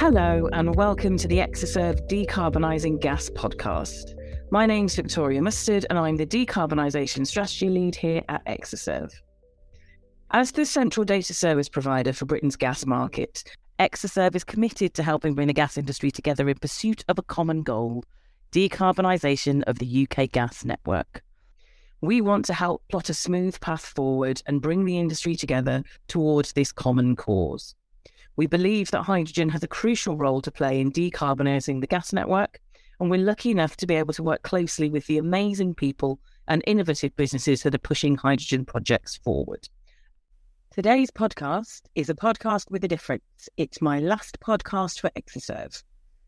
Hello and welcome to the Exoserve Decarbonising Gas podcast. My name's Victoria Mustard and I'm the Decarbonisation Strategy Lead here at Exoserve. As the central data service provider for Britain's gas market, Exoserve is committed to helping bring the gas industry together in pursuit of a common goal, decarbonisation of the UK gas network. We want to help plot a smooth path forward and bring the industry together towards this common cause. We believe that hydrogen has a crucial role to play in decarbonising the gas network, and we're lucky enough to be able to work closely with the amazing people and innovative businesses that are pushing hydrogen projects forward. Today's podcast is a podcast with a difference. It's my last podcast for Exoserve.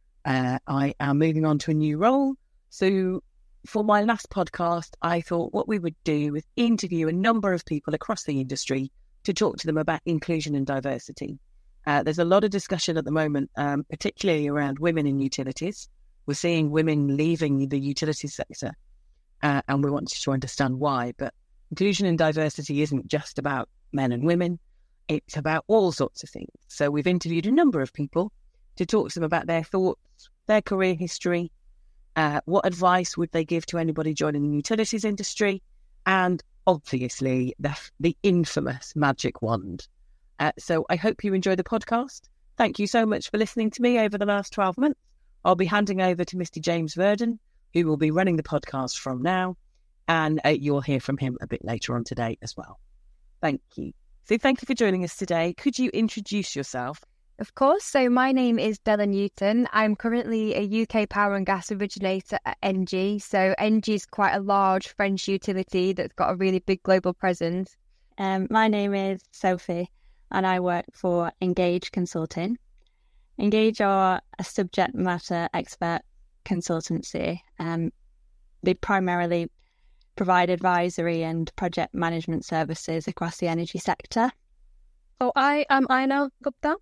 I am moving on to a new role, so for my last podcast, I thought what we would do is interview a number of people across the industry to talk to them about inclusion and diversity. There's a lot of discussion at the moment, particularly around women in utilities. We're seeing women leaving the utilities sector, and we wanted to understand why. But inclusion and diversity isn't just about men and women. It's about all sorts of things. So we've interviewed a number of people to talk to them about their thoughts, their career history, what advice would they give to anybody joining the utilities industry, and obviously the infamous magic wand. So I hope you enjoy the podcast. Thank you so much for listening to me over the last 12 months. I'll be handing over to Mr. James Verdon, who will be running the podcast from now, and you'll hear from him a bit later on today as well. Thank you. So thank you for joining us today. Could you introduce yourself? Of course. So my name is Bella Newton. I'm currently a UK power and gas originator at ENGIE. So ENGIE is quite a large French utility that's got a really big global presence. My name is Sophie and I work for Engage Consulting. Engage are a subject matter expert consultancy. They primarily provide advisory and project management services across the energy sector. So I am Aina Gupta.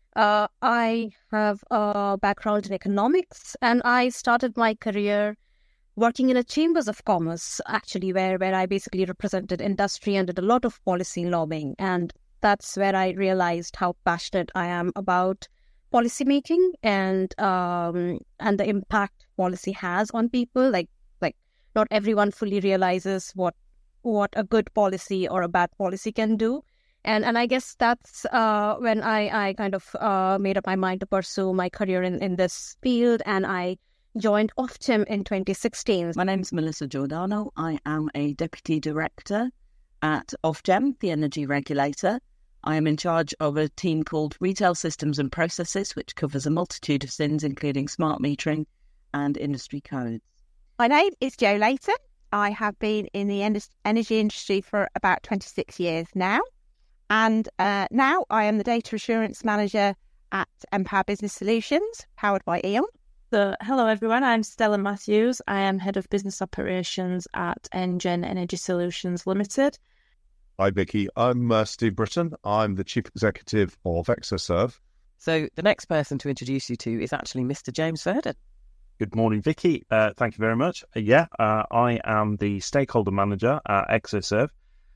I have a background in economics and I started my career working in a chambers of commerce, actually, where I basically represented industry and did a lot of policy lobbying. And that's where I realized how passionate I am about policy making and the impact policy has on people. Like not everyone fully realizes what a good policy or a bad policy can do. And I guess that's when I kind of made up my mind to pursue my career in this field, and I joined Ofgem in 2016. My name is Melissa Giordano. I am a Deputy Director at Ofgem, the energy regulator. I am in charge of a team called Retail Systems and Processes, which covers a multitude of sins, including smart metering and industry codes. My name is Jo Layton. I have been in the energy industry for about 26 years now. And now I am the Data Assurance Manager at Empower Business Solutions, powered by E.ON. So, hello everyone, I'm Stella Matthews. I am Head of Business Operations at Engen Energy Solutions Limited. Hi Vicky, I'm Steve Britton. I'm the Chief Executive of Exoserve. So the next person to introduce you to is actually Mr. James Verdon. Good morning, Vicky. Thank you very much. I am the Stakeholder Manager at Exoserve.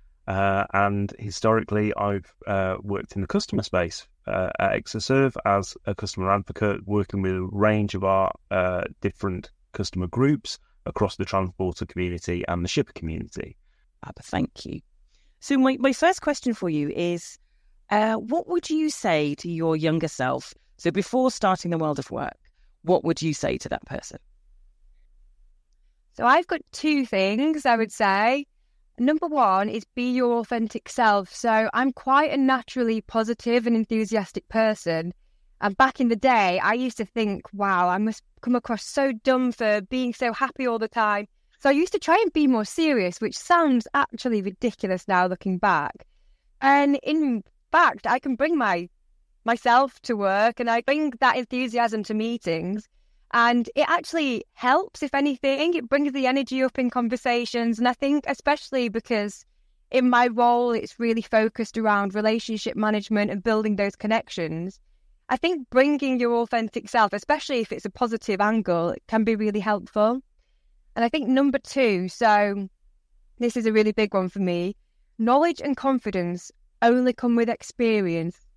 And historically, I've worked in the customer space at Exoserve as a customer advocate, working with a range of our different customer groups across the transporter community and the shipper community. Thank you. So my first question for you is, what would you say to your younger self? So before starting the world of work, what would you say to that person? So I've got two things I would say. Number one is be your authentic self. So I'm quite a naturally positive and enthusiastic person. And back in the day, I used to think, wow, I must come across so dumb for being so happy all the time. So I used to try and be more serious, which sounds actually ridiculous now looking back. And in fact, I can bring myself to work and I bring that enthusiasm to meetings. And it actually helps, if anything. It brings the energy up in conversations. And I think especially because in my role, it's really focused around relationship management and building those connections. I think bringing your authentic self, especially if it's a positive angle, it can be really helpful. And I think number two, so this is a really big one for me, knowledge and confidence only come with experience.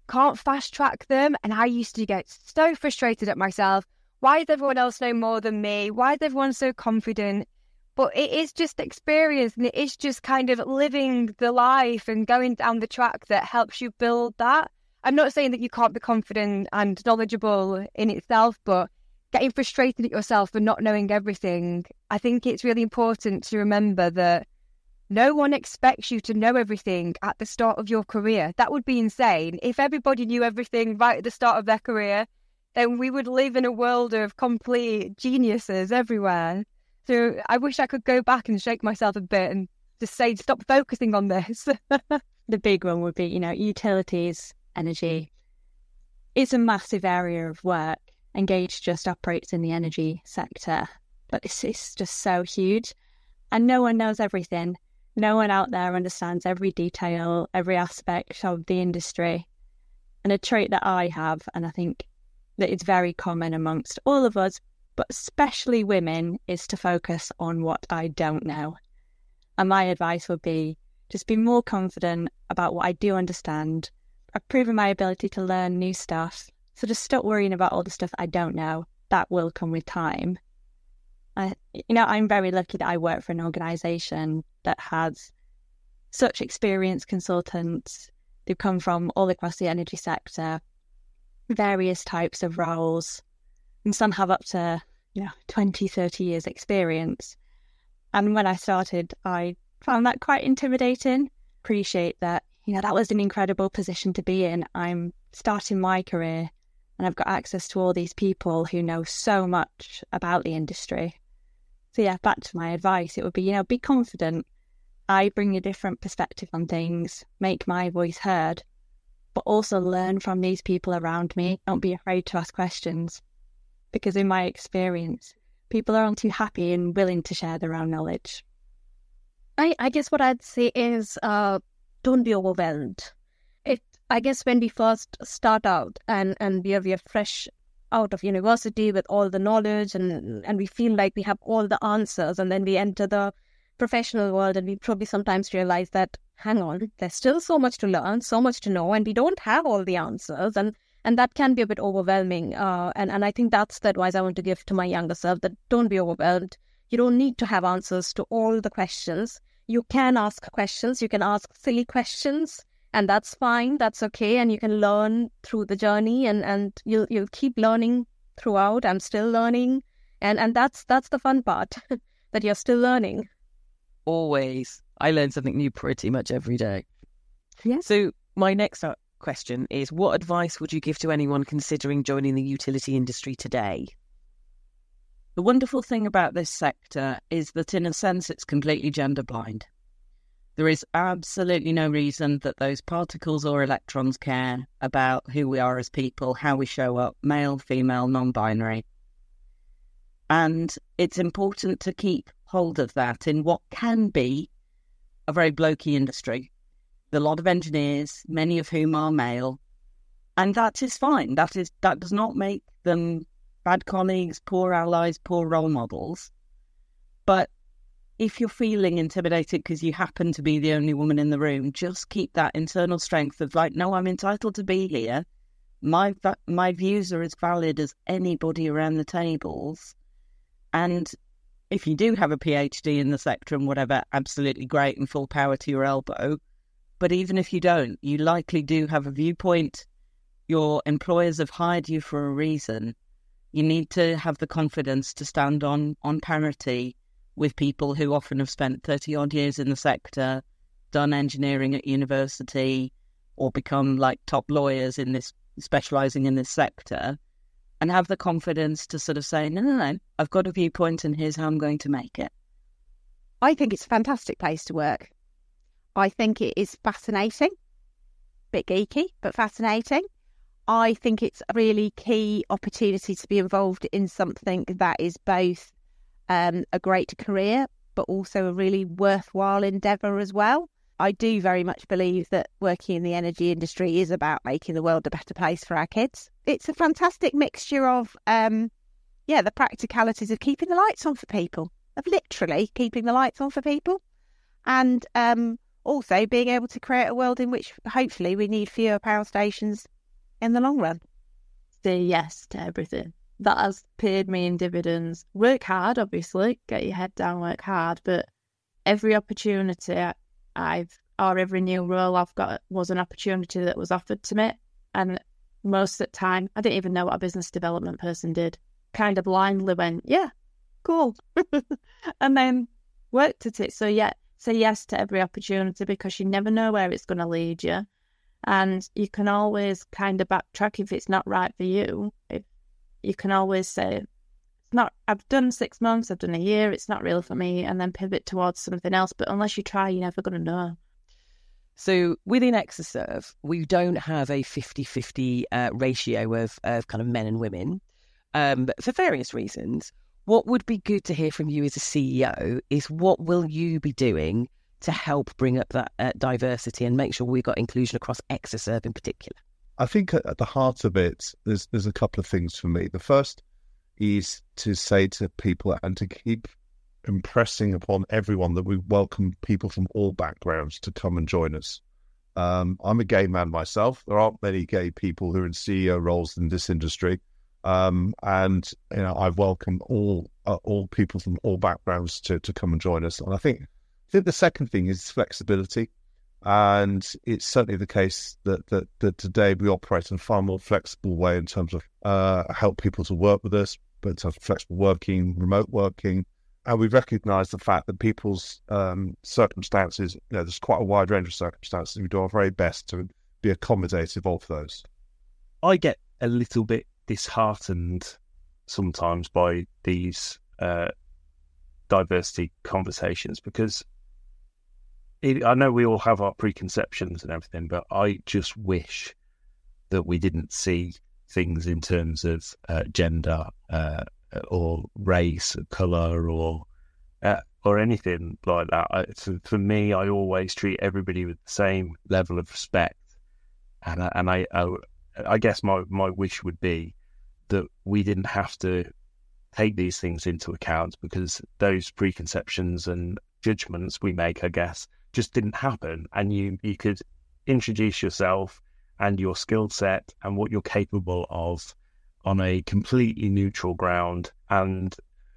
can't fast track them. And I used to get so frustrated at myself. Why does everyone else know more than me? Why is everyone so confident? But it is just experience, and it is just kind of living the life and going down the track that helps you build that. I'm not saying that you can't be confident and knowledgeable in itself, but getting frustrated at yourself for not knowing everything, I think it's really important to remember that no one expects you to know everything at the start of your career. That would be insane. If everybody knew everything right at the start of their career, then we would live in a world of complete geniuses everywhere. So I wish I could go back and shake myself a bit and just say, stop focusing on this. The big one would be, utilities, energy. It's a massive area of work. Engage just operates in the energy sector, but it's just so huge. And no one knows everything. No one out there understands every detail, every aspect of the industry. And a trait that I have, and I think that it's very common amongst all of us, but especially women, is to focus on what I don't know. And my advice would be just be more confident about what I do understand. I've proven my ability to learn new stuff. So just stop worrying about all the stuff I don't know. That will come with time. I'm very lucky that I work for an organisation that has such experienced consultants. They've come from all across the energy sector, various types of roles, and some have up to 20, 30 years experience. And when I started, I found that quite intimidating. Appreciate that, that was an incredible position to be in. I'm starting my career and I've got access to all these people who know so much about the industry. So yeah, back to my advice, it would be, be confident. I bring a different perspective on things, make my voice heard, but also learn from these people around me. Don't be afraid to ask questions, because in my experience, people are only too happy and willing to share their own knowledge. I guess what I'd say is don't be overwhelmed. I guess when we first start out and we are fresh out of university with all the knowledge and we feel like we have all the answers, and then we enter the professional world and we probably sometimes realize that, hang on, there's still so much to learn, so much to know, and we don't have all the answers, and that can be a bit overwhelming. And I think that's the advice I want to give to my younger self, that don't be overwhelmed. You don't need to have answers to all the questions. You can ask questions, you can ask silly questions, and that's fine, that's okay, and you can learn through the journey, and you'll keep learning throughout. I'm still learning, and that's the fun part, that you're still learning. Always. I learn something new pretty much every day. Yeah. So my next question is, what advice would you give to anyone considering joining the utility industry today? The wonderful thing about this sector is that in a sense it's completely gender blind. There is absolutely no reason that those particles or electrons care about who we are as people, how we show up, male, female, non-binary. And it's important to keep hold of that in what can be a very blokey industry. There are a lot of engineers, many of whom are male, and that is fine. That does not make them bad colleagues, poor allies, poor role models. But if you're feeling intimidated because you happen to be the only woman in the room, just keep that internal strength of like, no, I'm entitled to be here. My views are as valid as anybody around the tables. And if you do have a PhD in the sector and whatever, absolutely great and full power to your elbow. But even if you don't, you likely do have a viewpoint. Your employers have hired you for a reason. You need to have the confidence to stand on parity with people who often have spent 30-odd years in the sector, done engineering at university, or become like top lawyers in this, specialising in this sector, and have the confidence to sort of say, no, I've got a viewpoint and here's how I'm going to make it. I think it's a fantastic place to work. I think it is fascinating, bit geeky, but fascinating. I think it's a really key opportunity to be involved in something that is both a great career, but also a really worthwhile endeavour as well. I do very much believe that working in the energy industry is about making the world a better place for our kids. It's a fantastic mixture of, the practicalities of keeping the lights on for people, of literally keeping the lights on for people, and also being able to create a world in which hopefully we need fewer power stations in the long run? Say yes to everything. That has paid me in dividends. Work hard, obviously. Get your head down, work hard. But every opportunity or every new role I've got was an opportunity that was offered to me. And most of the time, I didn't even know what a business development person did. Kind of blindly went, yeah, cool. And then worked at it. So yeah, say yes to every opportunity because you never know where it's going to lead you. And you can always kind of backtrack if it's not right for you. You can always say, it's not, I've done 6 months, I've done a year, it's not real for me, and then pivot towards something else. But unless you try, you're never going to know. So within Exaserve, we don't have a 50-50 ratio of kind of men and women for various reasons. What would be good to hear from you as a CEO is what will you be doing to help bring up that diversity and make sure we've got inclusion across Exaserve in particular? I think at the heart of it, there's a couple of things for me. The first is to say to people and to keep impressing upon everyone that we welcome people from all backgrounds to come and join us. I'm a gay man myself. There aren't many gay people who are in CEO roles in this industry. And I welcome all people from all backgrounds to come and join us. And I think the second thing is flexibility. And it's certainly the case that today we operate in a far more flexible way in terms of help people to work with us, but in terms of flexible working, remote working. And we recognise the fact that people's circumstances, there's quite a wide range of circumstances. We do our very best to be accommodative of those. I get a little bit disheartened sometimes by these diversity conversations because I know we all have our preconceptions and everything, but I just wish that we didn't see things in terms of gender or race, or colour, or anything like that. For me, I always treat everybody with the same level of respect, and I guess my wish would be that we didn't have to take these things into account because those preconceptions and judgments we make, I guess, just didn't happen, and you could introduce yourself and your skill set and what you're capable of on a completely neutral ground, and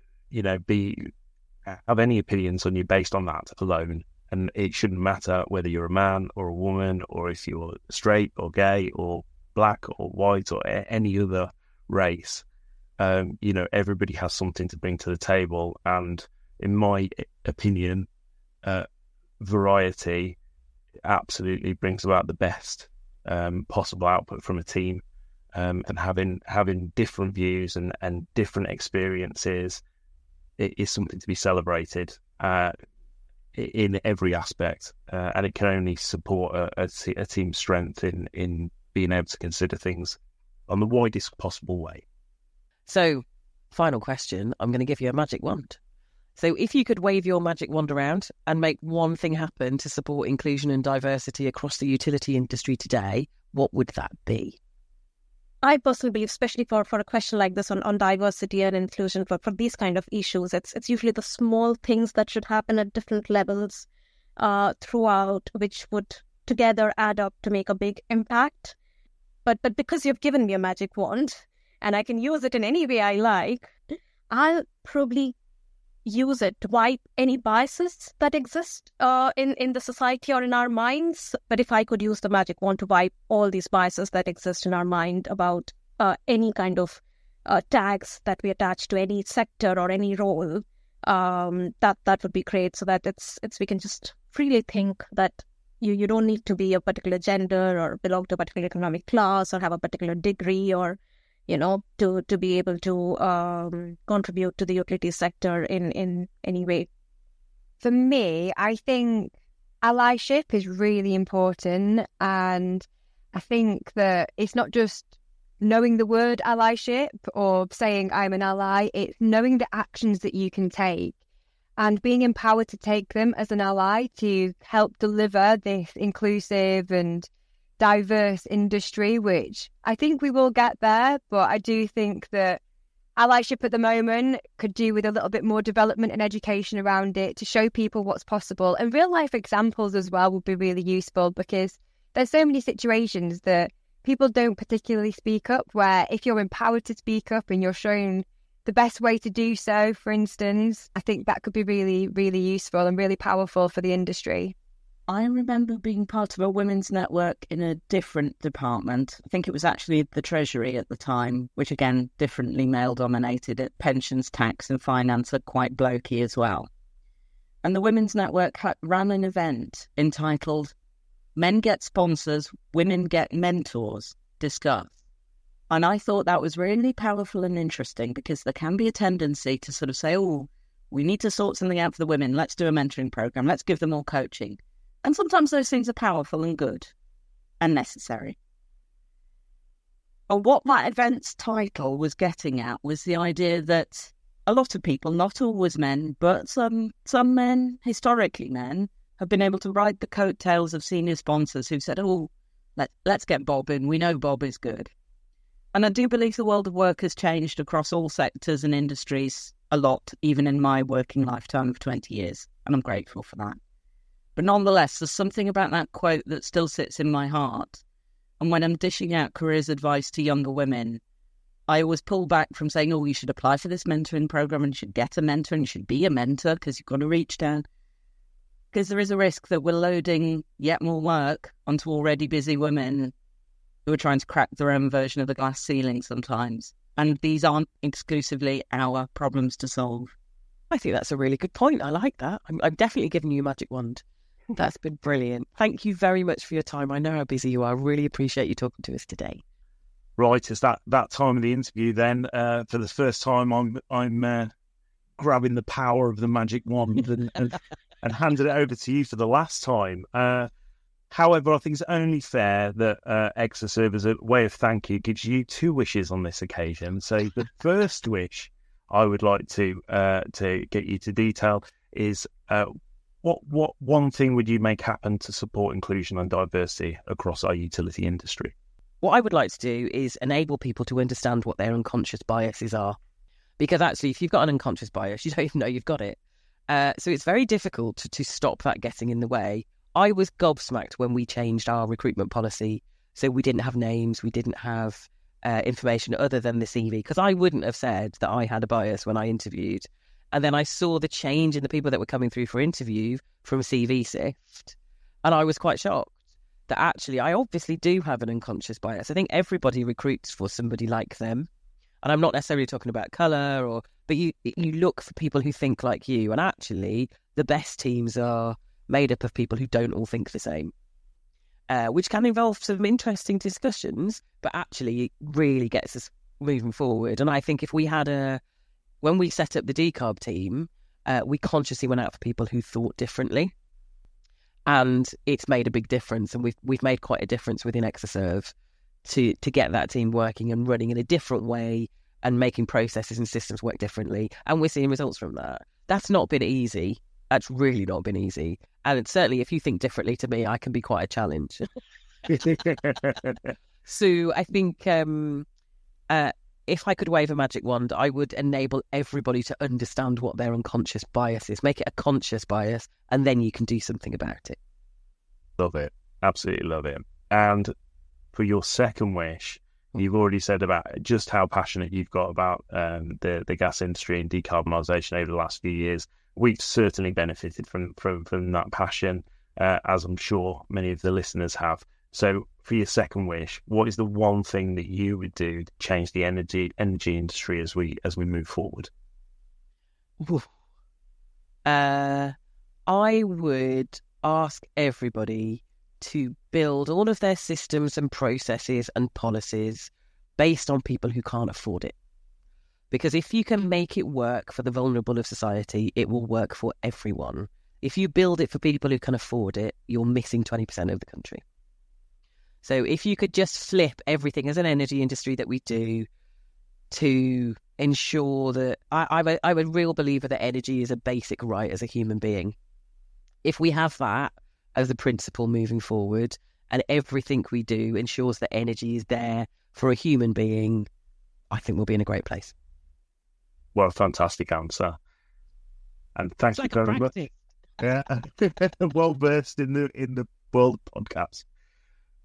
have any opinions on you based on that alone. And it shouldn't matter whether you're a man or a woman, or if you're straight or gay or black or white or any other race. Everybody has something to bring to the table, and in my opinion, variety absolutely brings about the best possible output from a team, and having different views and different experiences is something to be celebrated in every aspect, and it can only support a team's strength in being able to consider things on the widest possible way. So, final question, I'm going to give you a magic wand. So if you could wave your magic wand around and make one thing happen to support inclusion and diversity across the utility industry today, what would that be? I personally believe, especially for a question like this on diversity and inclusion, for these kind of issues, it's usually the small things that should happen at different levels throughout, which would together add up to make a big impact. But because you've given me a magic wand and I can use it in any way I like, I'll probably use it to wipe any biases that exist in the society or in our minds. But if I could use the magic wand to wipe all these biases that exist in our mind about any kind of tags that we attach to any sector or any role, that would be great. So that it's we can just freely think that you don't need to be a particular gender or belong to a particular economic class or have a particular degree or to be able to contribute to the utility sector in any way. For me, I think allyship is really important, and I think that it's not just knowing the word allyship or saying I'm an ally, it's knowing the actions that you can take and being empowered to take them as an ally to help deliver this inclusive and diverse industry, which I think we will get there, but I do think that allyship at the moment could do with a little bit more development and education around it to show people what's possible, and real life examples as well would be really useful, because there's so many situations that people don't particularly speak up, where if you're empowered to speak up and you're shown the best way to do so, for instance, I think that could be really, really useful and really powerful for the industry. I remember being part of a women's network in a different department. I think it was actually the Treasury at the time, which again, differently male-dominated. Pensions, tax and finance are quite blokey as well. And the women's network ran an event entitled Men Get Sponsors, Women Get Mentors, Discuss. And I thought that was really powerful and interesting, because there can be a tendency to sort of say, oh, we need to sort something out for the women. Let's do a mentoring program. Let's give them all coaching. And sometimes those things are powerful and good and necessary. And what that event's title was getting at was the idea that a lot of people, not always men, but some men, historically men, have been able to ride the coattails of senior sponsors who said, oh, let's get Bob in. We know Bob is good. And I do believe the world of work has changed across all sectors and industries a lot, even in my working lifetime of 20 years. And I'm grateful for that. But nonetheless, there's something about that quote that still sits in my heart. And when I'm dishing out careers advice to younger women, I always pull back from saying, oh, you should apply for this mentoring program and you should get a mentor and you should be a mentor because you've got to reach down. Because there is a risk that we're loading yet more work onto already busy women who are trying to crack their own version of the glass ceiling sometimes. And these aren't exclusively our problems to solve. I think that's a really good point. I like that. I'm definitely giving you a magic wand. That's been brilliant. Thank you very much for your time. I know how busy you are. I really appreciate you talking to us today. Right, it's that time of the interview then. For the first time, I'm grabbing the power of the magic wand and handing it over to you for the last time. However, I think it's only fair that Exoserve, as a way of thank you, gives you 2 wishes on this occasion. So the first wish I would like to get you to detail is what one thing would you make happen to support inclusion and diversity across our utility industry? What I would like to do is enable people to understand what their unconscious biases are. Because actually, if you've got an unconscious bias, you don't even know you've got it. So it's very difficult to stop that getting in the way. I was gobsmacked when we changed our recruitment policy. So we didn't have names, we didn't have information other than the CV, because I wouldn't have said that I had a bias when I interviewed. And then I saw the change in the people that were coming through for interview from CV Sift. And I was quite shocked that actually I obviously do have an unconscious bias. I think everybody recruits for somebody like them. And I'm not necessarily talking about colour, but you look for people who think like you. And actually, the best teams are made up of people who don't all think the same, which can involve some interesting discussions, but actually it really gets us moving forward. And I think if we had when we set up the decarb team, we consciously went out for people who thought differently. And it's made a big difference. And we've made quite a difference within Exoserve to get that team working and running in a different way and making processes and systems work differently. And we're seeing results from that. That's not been easy. That's really not been easy. And certainly if you think differently to me, I can be quite a challenge. So I think if I could wave a magic wand, I would enable everybody to understand what their unconscious bias is, make it a conscious bias, and then you can do something about it. Love it. Absolutely love it. And for your second wish, you've already said about just how passionate you've got about the gas industry and decarbonisation over the last few years. We've certainly benefited from that passion, as I'm sure many of the listeners have. So for your second wish, what is the one thing that you would do to change the energy industry as we move forward? I would ask everybody to build all of their systems and processes and policies based on people who can't afford it. Because if you can make it work for the vulnerable of society, it will work for everyone. If you build it for people who can afford it, you're missing 20% of the country. So if you could just flip everything as an energy industry that we do to ensure that I'm a real believer that energy is a basic right as a human being. If we have that as the principle moving forward and everything we do ensures that energy is there for a human being, I think we'll be in a great place. Well, fantastic answer. And thank you very much. Yeah, well versed in the world of podcasts.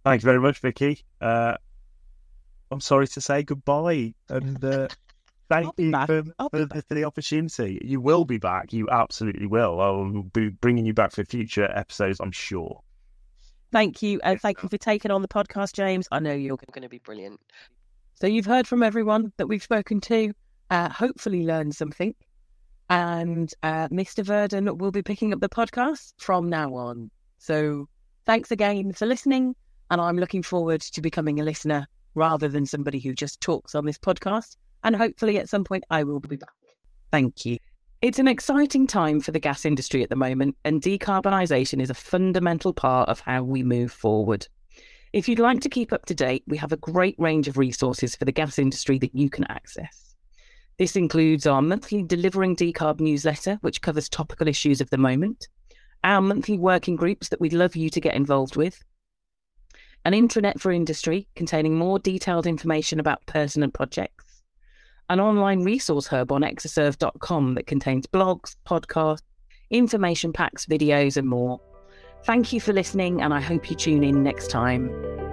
Thank you very much, Vicky. I'm sorry to say goodbye, and thank you for the opportunity. You will be back. You absolutely will. I will be bringing you back for future episodes, I'm sure. Thank you, and thank you for taking on the podcast, James. I know you're going to be brilliant. So you've heard from everyone that we've spoken to, hopefully learned something, and Mr. Verdon will be picking up the podcast from now on. So thanks again for listening, and I'm looking forward to becoming a listener rather than somebody who just talks on this podcast, and hopefully at some point I will be back. Thank you. It's an exciting time for the gas industry at the moment, and decarbonisation is a fundamental part of how we move forward. If you'd like to keep up to date, we have a great range of resources for the gas industry that you can access. This includes our monthly Delivering Decarb newsletter, which covers topical issues of the moment, our monthly working groups that we'd love you to get involved with, an intranet for industry containing more detailed information about pertinent projects, an online resource hub on exaserve.com that contains blogs, podcasts, information packs, videos and more. Thank you for listening, and I hope you tune in next time.